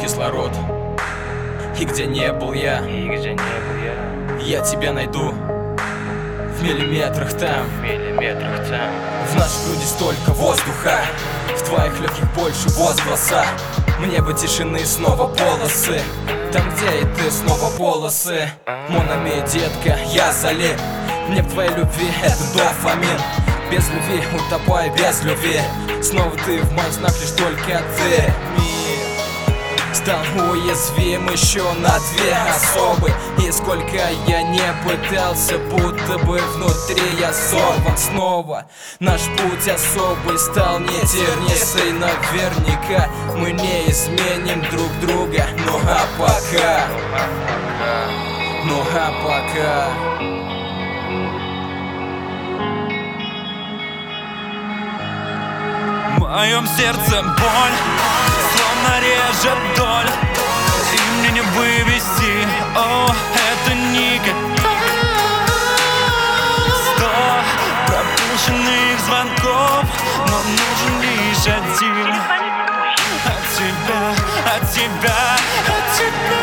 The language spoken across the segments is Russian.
кислород. И где не был я, я тебя найду. В миллиметрах там, в нашей груди столько воздуха, в твоих легких больше возгласа. Мне бы тишины, снова полосы. Там, где и ты, снова полосы. Монами, детка, я залип. Мне в твоей любви это дофамин. Без любви, утопай без любви. Снова ты в моих снах, лишь только ты. Стал уязвим еще на две особы. И сколько я не пытался, будто бы внутри я сорван снова. Наш путь особый стал не тернистой. Наверняка мы не изменим друг друга. Ну а пока, ну а пока. В моем сердце боль словно режет вдоль, и мне не вывести, о, это никогда. 100 пропущенных звонков, но нужен лишь один. От тебя, от тебя, от тебя.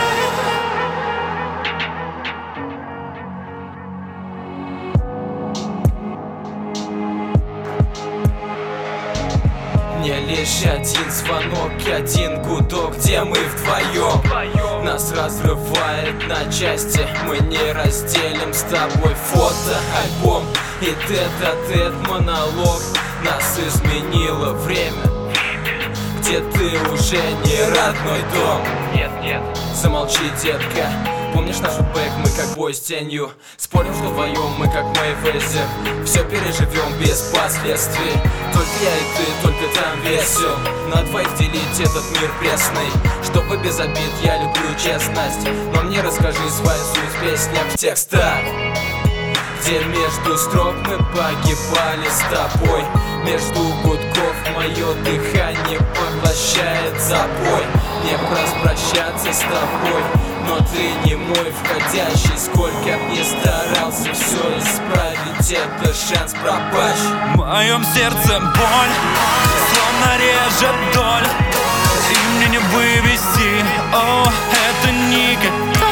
Мне лишь один звонок, один гудок, где мы вдвоем. Нас разрывает на части, мы не разделим с тобой фото, альбом и тет-а-тет монолог. Нас изменило время, где ты уже не родной дом. Нет, замолчи, детка. Помнишь наш бэк, мы как бой с тенью. Спорим, что вдвоем мы как Мэйвезер. Все переживем без последствий. Только я и ты, только там весел. На двоих делить этот мир пресный. Чтобы без обид, я люблю честность. Но мне расскажи свою суть в песнях, в текстах, где между строк мы погибали с тобой. Между гудков мое дыхание поглощает забой. Мне распрощаться с тобой, но ты не мой входящий. Сколько б ни старался все исправить, это шанс пропащий. В моем сердце боль словно режет вдоль, и мне не вывести, о, это никогда.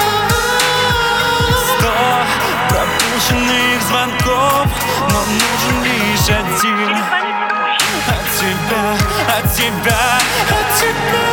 100 пропущенных звонков, но нужен лишь один. От тебя, от тебя, от тебя.